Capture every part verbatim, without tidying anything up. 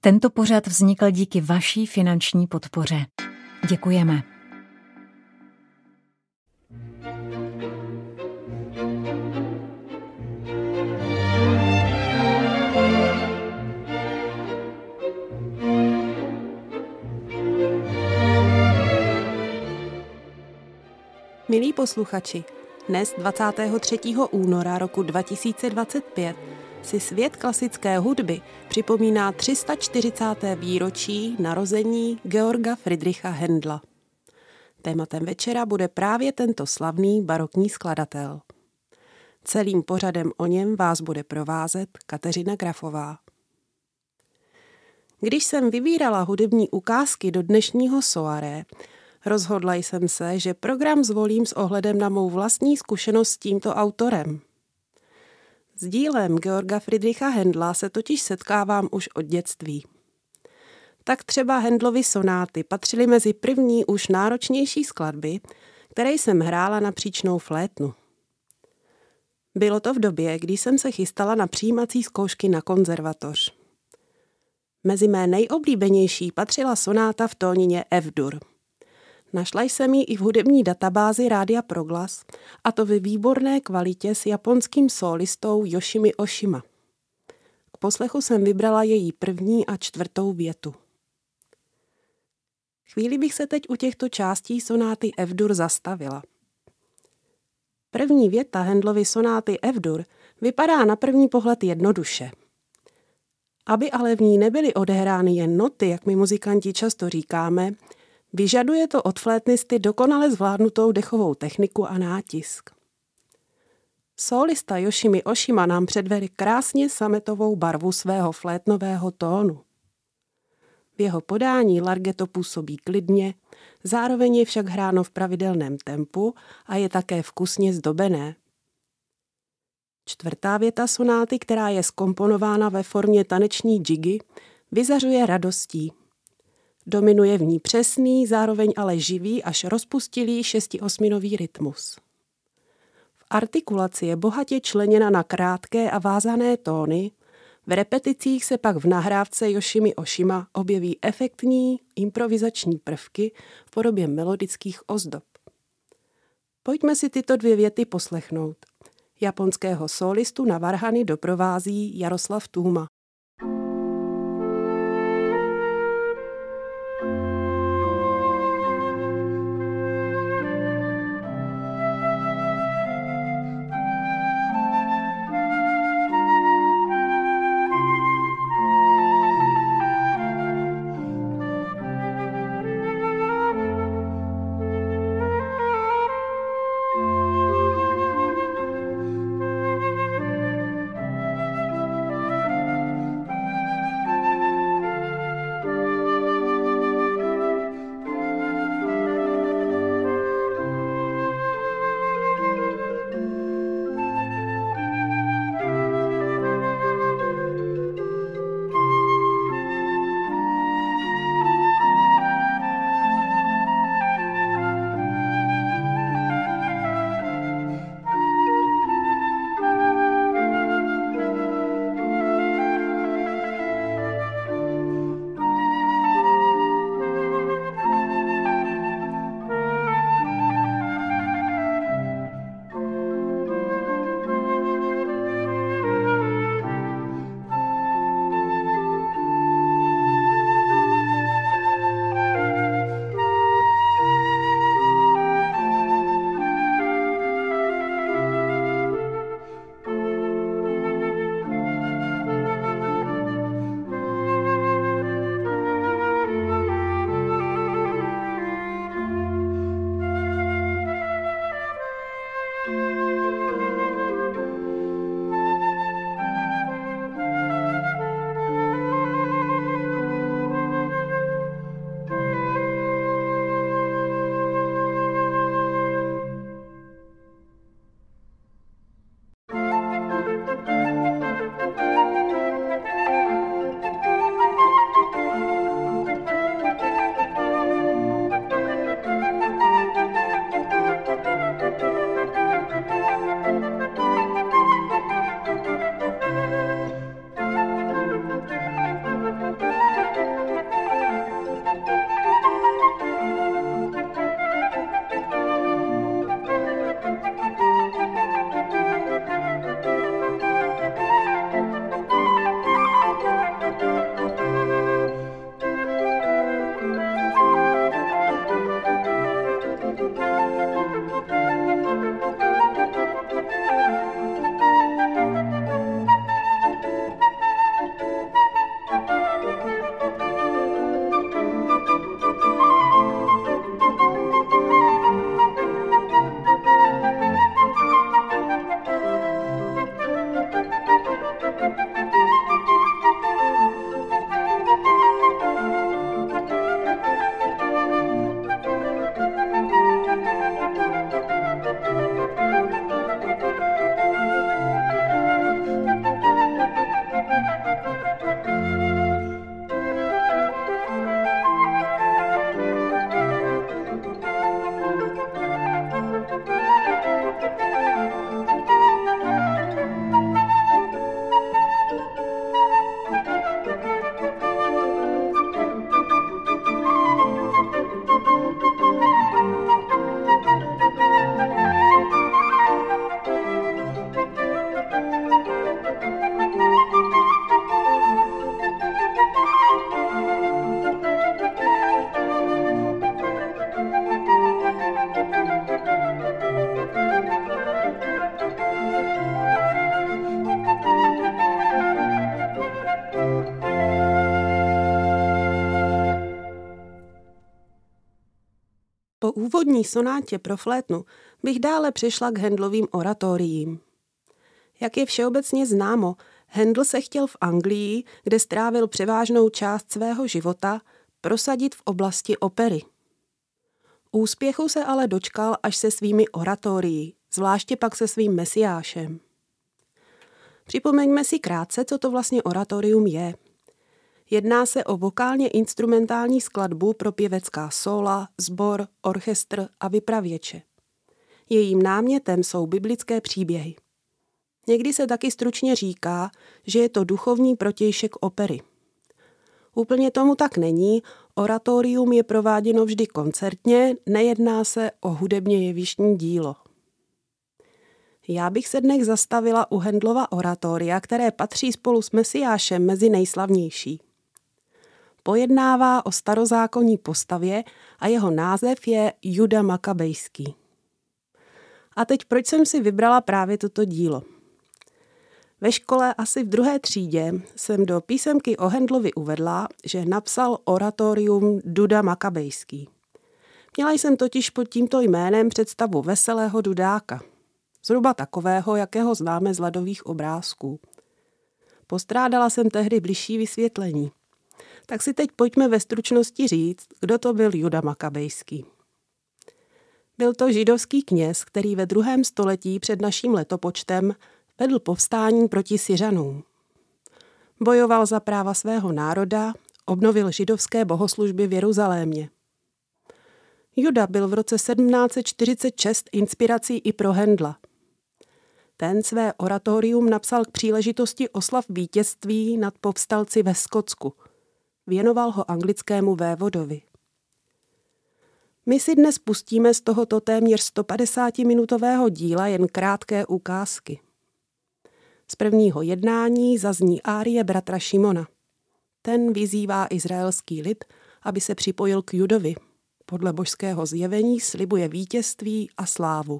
Tento pořad vznikl díky vaší finanční podpoře. Děkujeme. Milí posluchači, dnes dvacátého třetího února roku dva tisíce dvacet pět si svět klasické hudby připomíná tři sta čtyřicáté výročí narození Georga Friedricha Händla. Tématem večera bude právě tento slavný barokní skladatel. Celým pořadem o něm vás bude provázet Kateřina Grafová. Když jsem vybírala hudební ukázky do dnešního soirée, rozhodla jsem se, že program zvolím s ohledem na mou vlastní zkušenost s tímto autorem. S dílem Georga Friedricha Händla se totiž setkávám už od dětství. Tak třeba Händlovy sonáty patřily mezi první už náročnější skladby, které jsem hrála na příčnou flétnu. Bylo to v době, kdy jsem se chystala na přijímací zkoušky na konzervatoř. Mezi mé nejoblíbenější patřila sonáta v tónině F-dur. Našla jsem ji i v hudební databázi Rádia Proglas, a to ve výborné kvalitě s japonským sólistou Yoshimi Oshima. K poslechu jsem vybrala její první a čtvrtou větu. Chvíli bych se teď u těchto částí sonáty F-dur zastavila. První věta Händlovy sonáty F-dur vypadá na první pohled jednoduše. Aby ale v ní nebyly odehrány jen noty, jak my muzikanti často říkáme, vyžaduje to od flétnisty dokonale zvládnutou dechovou techniku a nátisk. Sólista Yoshimi Oshima nám předvede krásně sametovou barvu svého flétnového tónu. V jeho podání larghetto působí klidně, zároveň je však hráno v pravidelném tempu a je také vkusně zdobené. Čtvrtá věta sonáty, která je zkomponována ve formě taneční džigy, vyzařuje radostí. Dominuje v ní přesný, zároveň ale živý až rozpustilý šestiosminový rytmus. V artikulaci je bohatě členěna na krátké a vázané tóny, v repeticích se pak v nahrávce Yoshimi Oshima objeví efektní improvizační prvky v podobě melodických ozdob. Pojďme si tyto dvě věty poslechnout. Japonského sólistu na varhany doprovází Jaroslav Tůma. Po úvodní sonátě pro flétnu bych dále přešla k Handlovým oratoriím. Jak je všeobecně známo, Handl se chtěl v Anglii, kde strávil převážnou část svého života, prosadit v oblasti opery. Úspěchu se ale dočkal až se svými oratorií, zvláště pak se svým Mesiášem. Připomeňme si krátce, co to vlastně oratorium je. Jedná se o vokálně instrumentální skladbu pro pěvecká sóla, sbor, orchestr a vypravěče. Jejím námětem jsou biblické příběhy. Někdy se taky stručně říká, že je to duchovní protějšek opery. Úplně tomu tak není, oratorium je prováděno vždy koncertně, nejedná se o hudebně jevištní dílo. Já bych se dnes zastavila u Handlova oratoria, které patří spolu s Mesiášem mezi nejslavnější. Pojednává o starozákonní postavě a jeho název je Juda Makabejský. A teď proč jsem si vybrala právě toto dílo? Ve škole asi v druhé třídě jsem do písemky o Handlovi uvedla, že napsal oratorium Duda Makabejský. Měla jsem totiž pod tímto jménem představu veselého dudáka. Zhruba takového, jakého známe z ladových obrázků. Postrádala jsem tehdy bližší vysvětlení. Tak si teď pojďme ve stručnosti říct, kdo to byl Juda Makabejský. Byl to židovský kněz, který ve druhém století před naším letopočtem vedl povstání proti Syřanům. Bojoval za práva svého národa, obnovil židovské bohoslužby v Jeruzalémě. Juda byl v roce sedmnáct set čtyřicet šest inspirací i pro Handla. Ten své oratorium napsal k příležitosti oslav vítězství nad povstalci ve Skotsku. Věnoval ho anglickému vévodovi. My si dnes pustíme z tohoto téměř stopadesátiminutového díla jen krátké ukázky. Z prvního jednání zazní árie bratra Šimona. Ten vyzývá izraelský lid, aby se připojil k Judovi. Podle božského zjevení slibuje vítězství a slávu.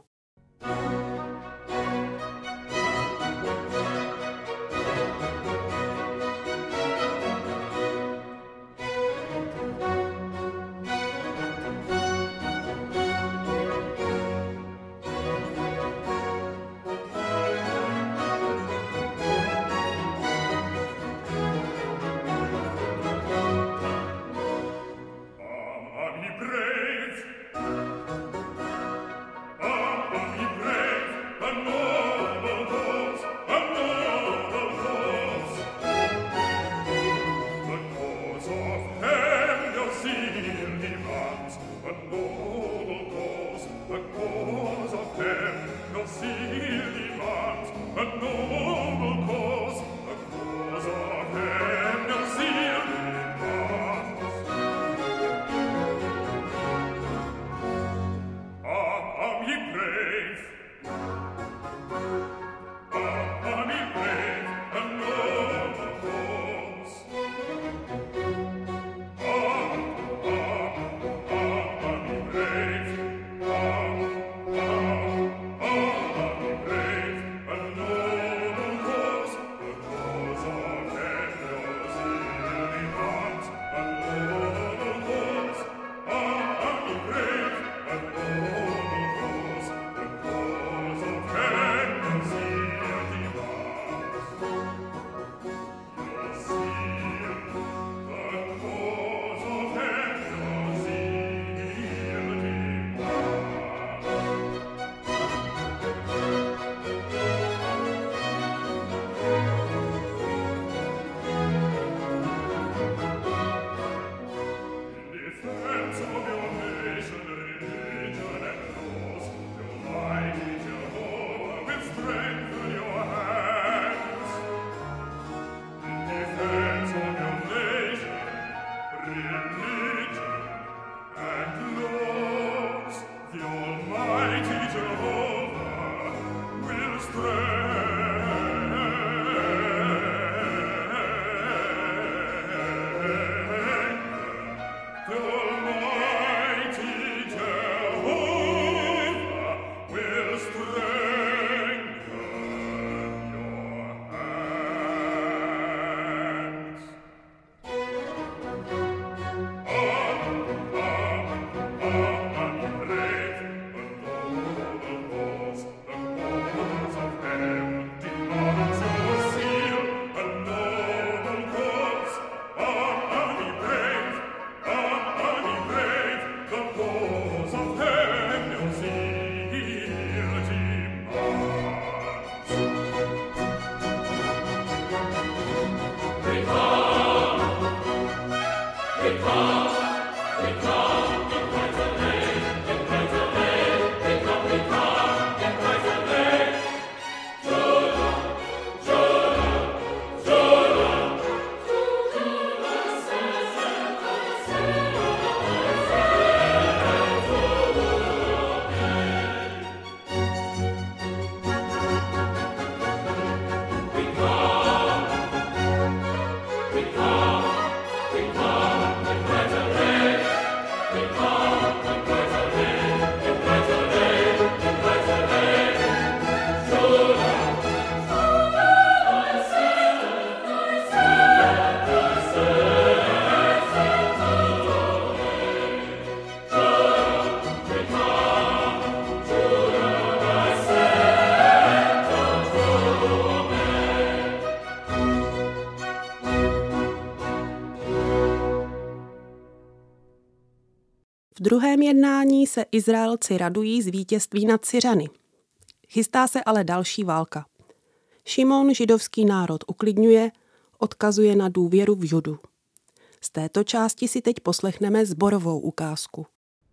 V druhém jednání se Izraelci radují z vítězství nad Syřany. Chystá se ale další válka. Šimon židovský národ uklidňuje, odkazuje na důvěru v Judu. Z této části si teď poslechneme sborovou ukázku.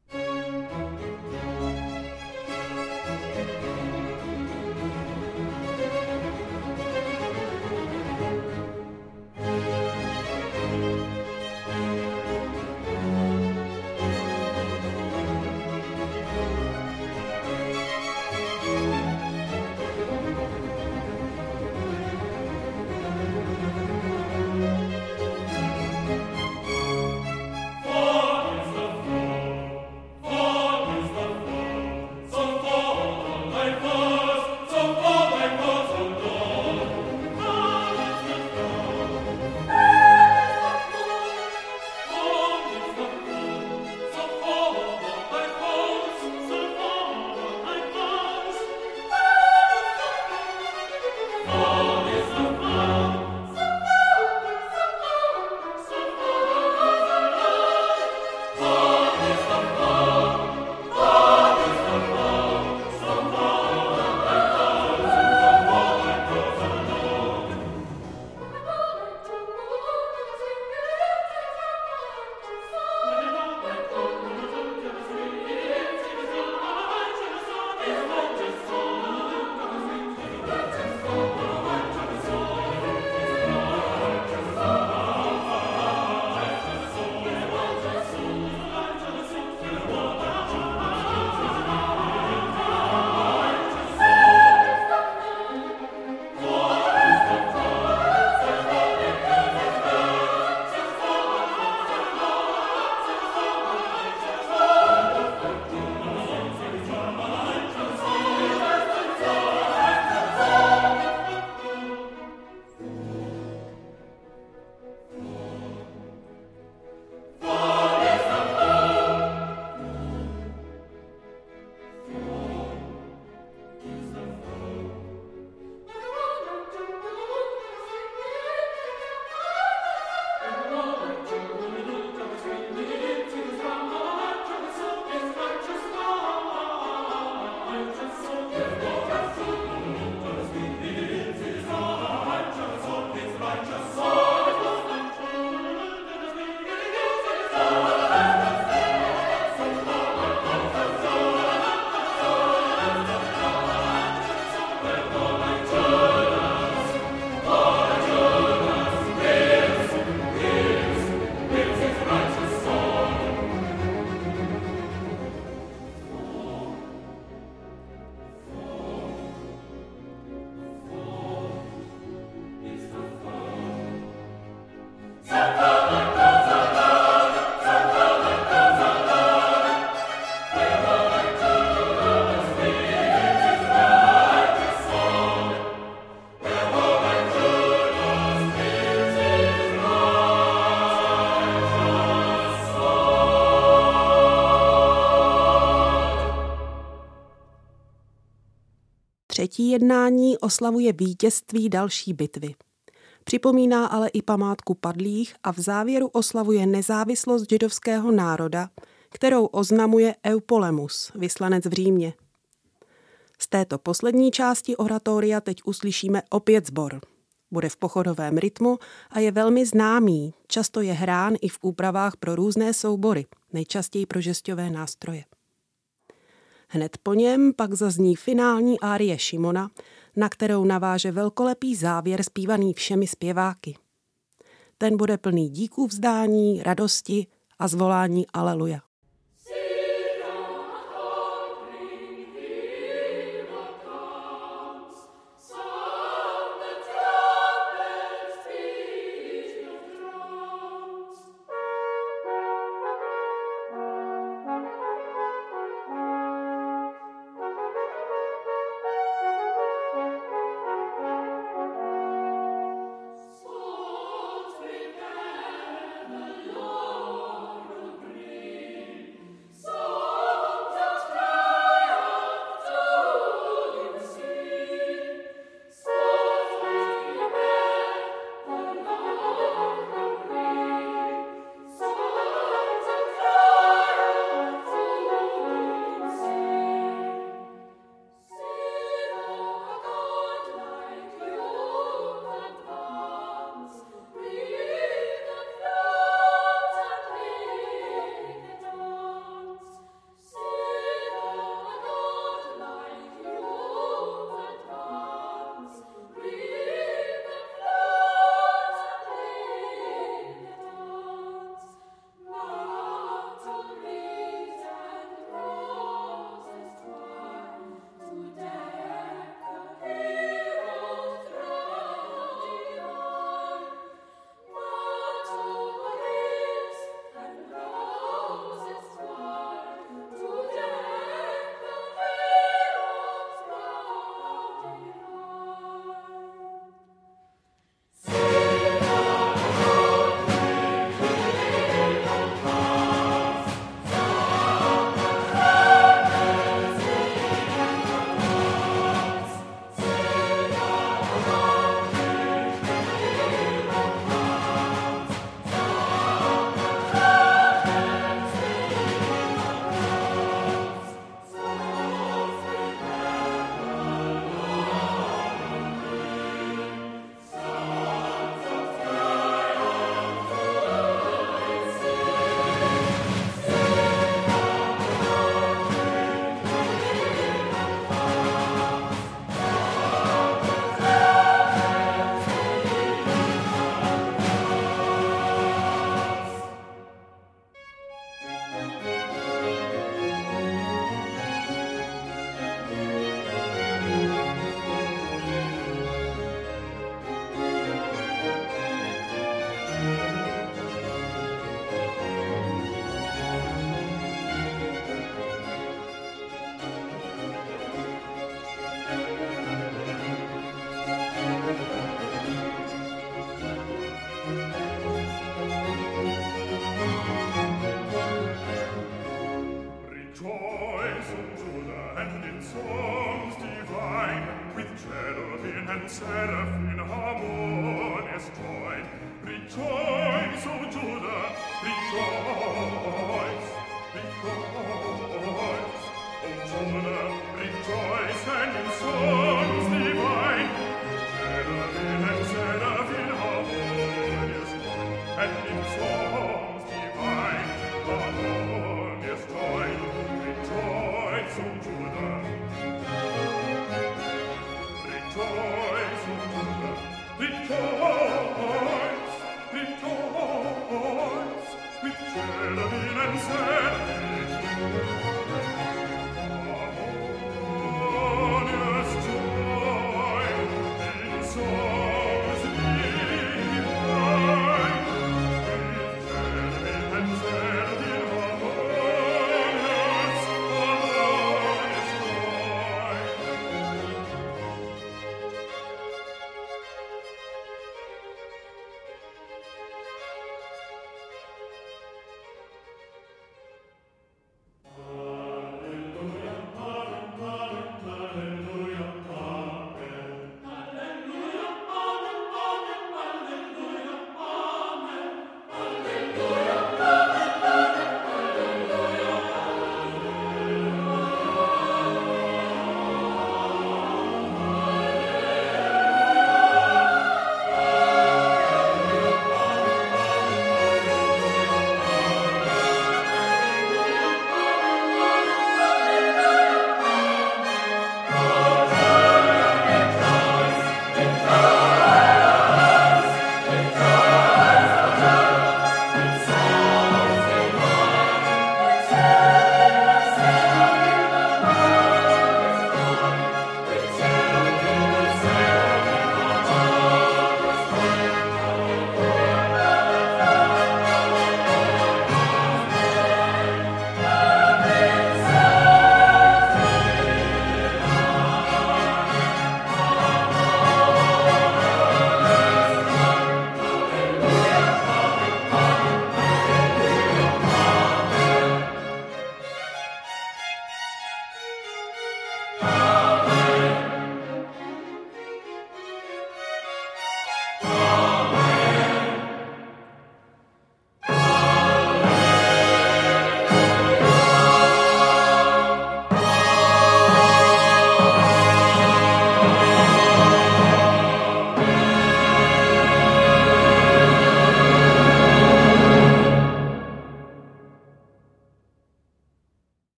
Třetí jednání oslavuje vítězství další bitvy. Připomíná ale i památku padlých a v závěru oslavuje nezávislost židovského národa, kterou oznamuje Eupolemus, vyslanec v Římě. Z této poslední části oratoria teď uslyšíme opět sbor. Bude v pochodovém rytmu a je velmi známý. Často je hrán i v úpravách pro různé soubory, nejčastěji pro žesťové nástroje. Hned po něm pak zazní finální árie Šimona, na kterou naváže velkolepý závěr zpívaný všemi zpěváky. Ten bude plný díků vzdání, radosti a zvolání Aleluja. Seraphim harmonious joy. Rejoice, O Judah, rejoice, rejoice. O Judah, rejoice, and in songs divine. Seraphim and seraphim harmonious joy, and in songs divine harmonious joy. Rejoice, O Judah, rejoice, O Judah, rejoice, rejoice, with cherubim and seraphim. Harmonious joy, in songs divine, with cherubim and seraphim. Harmonious, harmonious joy.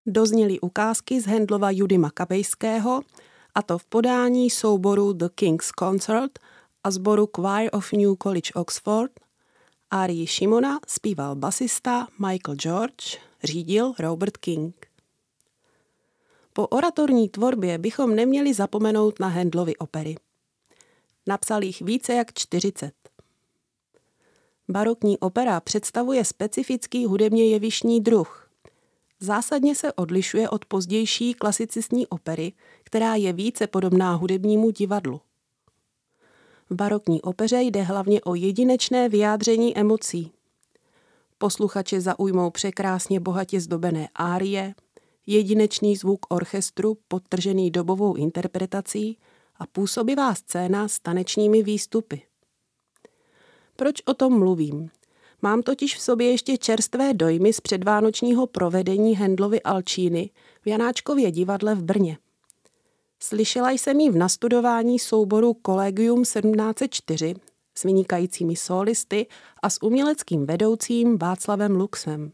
Dozněly ukázky z Handlova Judy Makabejského, a to v podání souboru The King's Concert a sboru Choir of New College Oxford. Árii Šimona zpíval basista Michael George, řídil Robert King. Po oratorní tvorbě bychom neměli zapomenout na Handlovy opery. Napsal jich více jak čtyřicet. Barokní opera představuje specifický hudebně jevištní druh. Zásadně se odlišuje od pozdější klasicistní opery, která je více podobná hudebnímu divadlu. V barokní opeře jde hlavně o jedinečné vyjádření emocí. Posluchače zaujmou překrásně bohatě zdobené árie, jedinečný zvuk orchestru podtržený dobovou interpretací a působivá scéna s tanečními výstupy. Proč o tom mluvím? Mám totiž v sobě ještě čerstvé dojmy z předvánočního provedení Handlovy Alcíny v Janáčkově divadle v Brně. Slyšela jsem ji v nastudování souboru Collegium sedmnáct set čtyři s vynikajícími sólisty a s uměleckým vedoucím Václavem Luxem.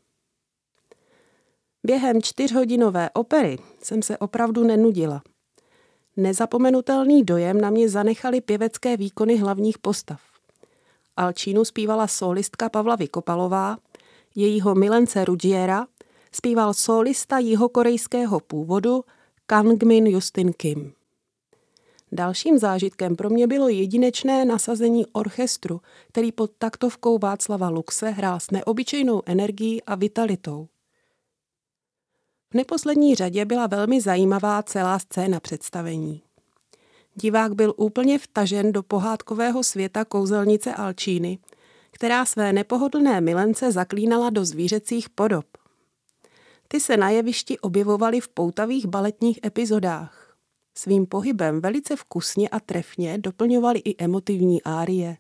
Během čtyřhodinové opery jsem se opravdu nenudila. Nezapomenutelný dojem na mě zanechaly pěvecké výkony hlavních postav. Alcínu zpívala sólistka Pavla Vykopalová, jejího milence Ruggiera zpíval sólista jihokorejského původu Kangmin Justin Kim. Dalším zážitkem pro mě bylo jedinečné nasazení orchestru, který pod taktovkou Václava Luxe hrál s neobyčejnou energií a vitalitou. V neposlední řadě byla velmi zajímavá celá scéna představení. Divák byl úplně vtažen do pohádkového světa kouzelnice Alcíny, která své nepohodlné milence zaklínala do zvířecích podob. Ty se na jevišti objevovaly v poutavých baletních epizodách. Svým pohybem velice vkusně a trefně doplňovaly i emotivní árie.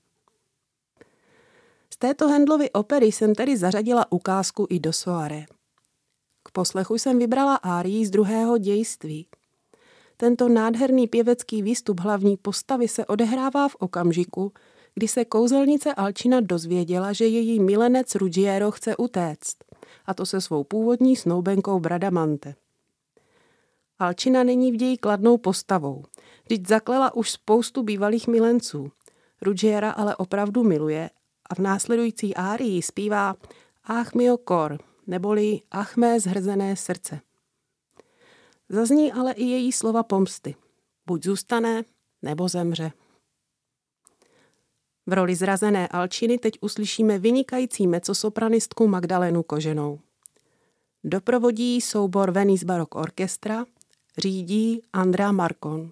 Z této Handlovy opery jsem tedy zařadila ukázku i do soirée. K poslechu jsem vybrala árii z druhého dějství. Tento nádherný pěvecký výstup hlavní postavy se odehrává v okamžiku, kdy se kouzelnice Alcína dozvěděla, že její milenec Ruggiero chce utéct, a to se svou původní snoubenkou Bradamante. Alcína není v ději kladnou postavou, vždyť zaklela už spoustu bývalých milenců. Ruggiera ale opravdu miluje a v následující árii zpívá Ach mio cor, neboli Ach mé zhrzené srdce. Zazní ale i její slova pomsty. Buď zůstane, nebo zemře. V roli zrazené Alcíny teď uslyšíme vynikající mezzosopranistku Magdalénu Koženou. Doprovodí soubor Venice Baroque Orchestra, řídí Andrea Marcon.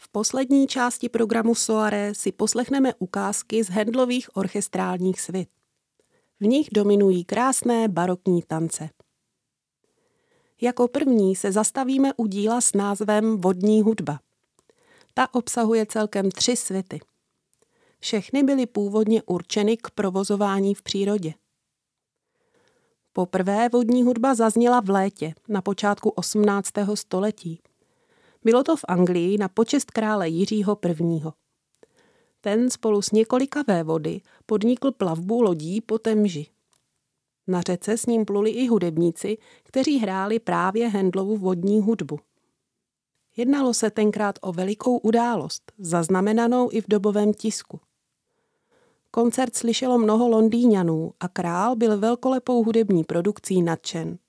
V poslední části programu Soirée si poslechneme ukázky z Handlových orchestrálních svit. V nich dominují krásné barokní tance. Jako první se zastavíme u díla s názvem Vodní hudba. Ta obsahuje celkem tři svity. Všechny byly původně určeny k provozování v přírodě. Poprvé vodní hudba zazněla v létě na počátku osmnáctého století. Bylo to v Anglii na počest krále Jiřího prvního. Ten spolu s několika vévody podnikl plavbu lodí po Temži. Na řece s ním pluli i hudebníci, kteří hráli právě Handlovu vodní hudbu. Jednalo se tenkrát o velikou událost, zaznamenanou i v dobovém tisku. Koncert slyšelo mnoho Londýňanů a král byl velkolepou hudební produkcí nadšen.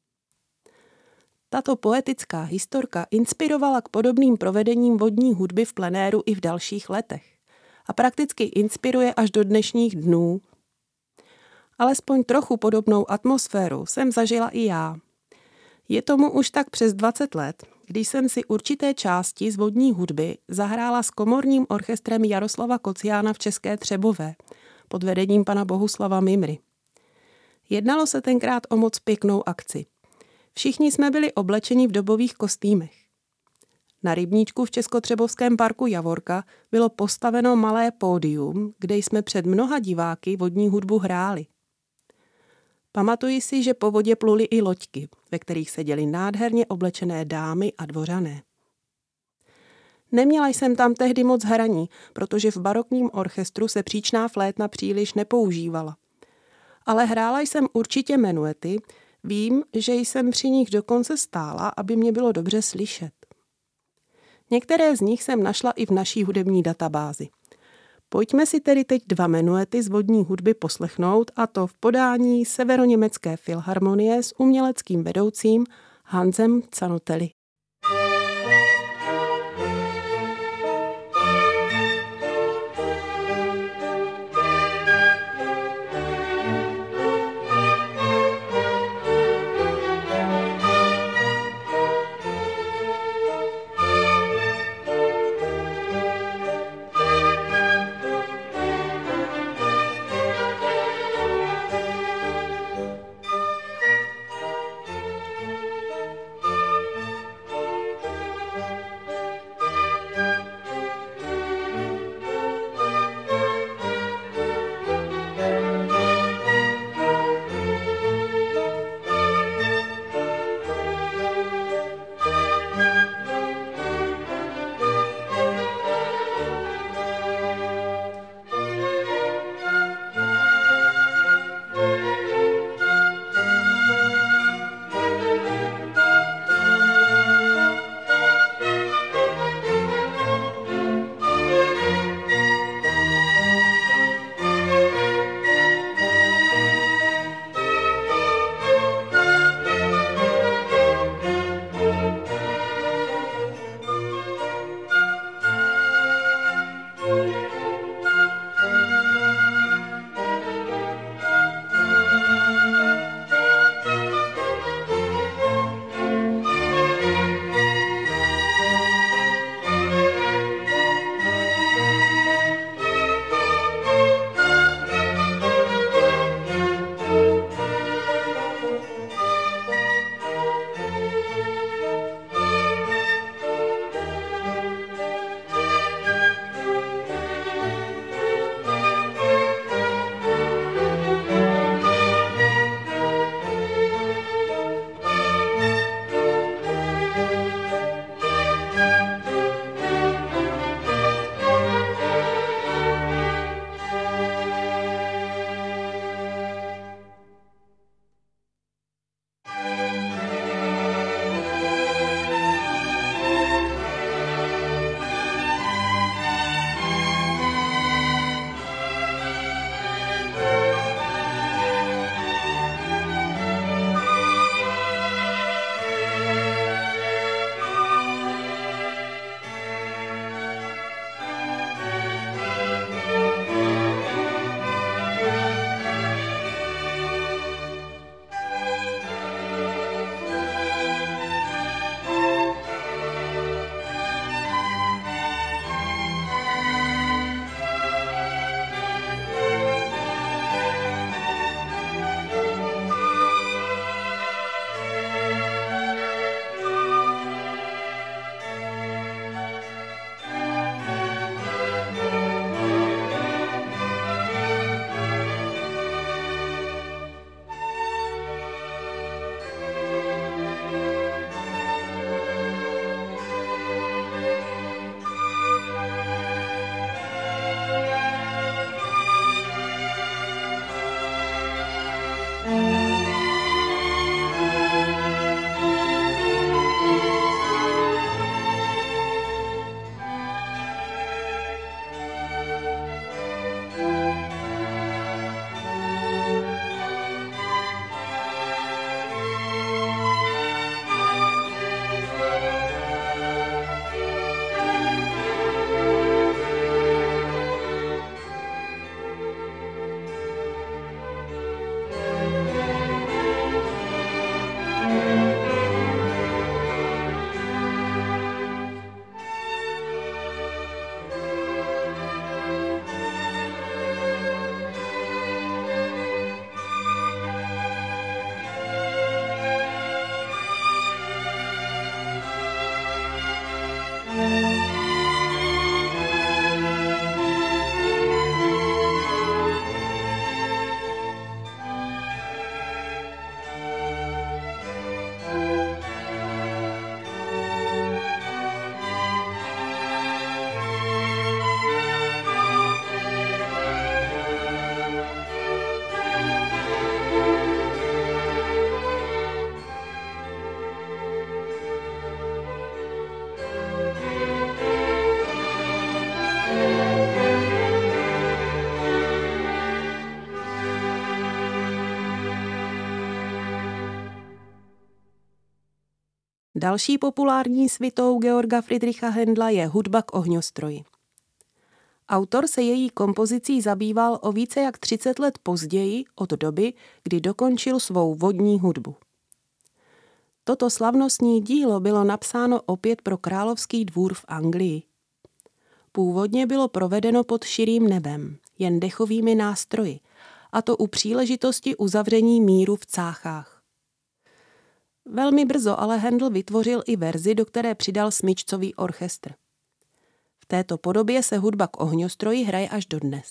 Tato poetická historka inspirovala k podobným provedením vodní hudby v plenéru i v dalších letech a prakticky inspiruje až do dnešních dnů. Alespoň trochu podobnou atmosféru jsem zažila i já. Je tomu už tak přes dvacet let, když jsem si určité části z vodní hudby zahrála s komorním orchestrem Jaroslava Kociána v České Třebové pod vedením pana Bohuslava Mimry. Jednalo se tenkrát o moc pěknou akci. Všichni jsme byli oblečeni v dobových kostýmech. Na rybníčku v Českotřebovském parku Javorka bylo postaveno malé pódium, kde jsme před mnoha diváky vodní hudbu hráli. Pamatuji si, že po vodě pluly i loďky, ve kterých seděly nádherně oblečené dámy a dvořané. Neměla jsem tam tehdy moc hraní, protože v barokním orchestru se příčná flétna příliš nepoužívala. Ale hrála jsem určitě menuety, vím, že jsem při nich dokonce stála, aby mě bylo dobře slyšet. Některé z nich jsem našla i v naší hudební databázi. Pojďme si tedy teď dva menuety z vodní hudby poslechnout, a to v podání Severoněmecké filharmonie s uměleckým vedoucím Hansem Zanotelli. Další populární svitou Georga Friedricha Händla je Hudba k ohňostroji. Autor se její kompozicí zabýval o více jak třicet let později od doby, kdy dokončil svou vodní hudbu. Toto slavnostní dílo bylo napsáno opět pro královský dvůr v Anglii. Původně bylo provedeno pod širým nebem, jen dechovými nástroji, a to u příležitosti uzavření míru v Cáchách. Velmi brzo ale Händel vytvořil i verzi, do které přidal smyčcový orchestr. V této podobě se hudba k ohňostroji hraje až dodnes.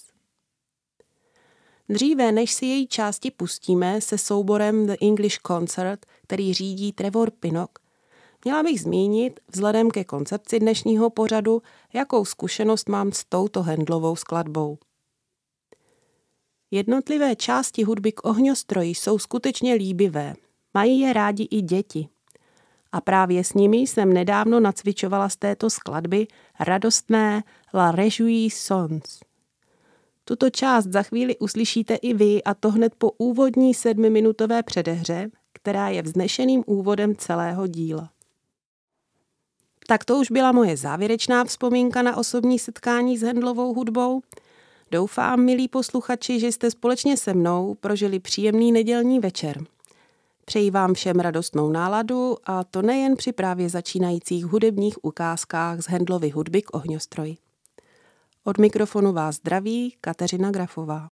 Dříve, než si její části pustíme se souborem The English Concert, který řídí Trevor Pinnock, měla bych zmínit, vzhledem ke koncepci dnešního pořadu, jakou zkušenost mám s touto Händlovou skladbou. Jednotlivé části hudby k ohňostroji jsou skutečně líbivé. Mají je rádi i děti. A právě s nimi jsem nedávno nacvičovala z této skladby radostné La Réjouissance. Tuto část za chvíli uslyšíte i vy, a to hned po úvodní sedmiminutové předehře, která je vznešeným úvodem celého díla. Tak to už byla moje závěrečná vzpomínka na osobní setkání s Händlovou hudbou. Doufám, milí posluchači, že jste společně se mnou prožili příjemný nedělní večer. Přeji vám všem radostnou náladu, a to nejen při právě začínajících hudebních ukázkách z Händlovy hudby k ohňostroji. Od mikrofonu vás zdraví Kateřina Grafová.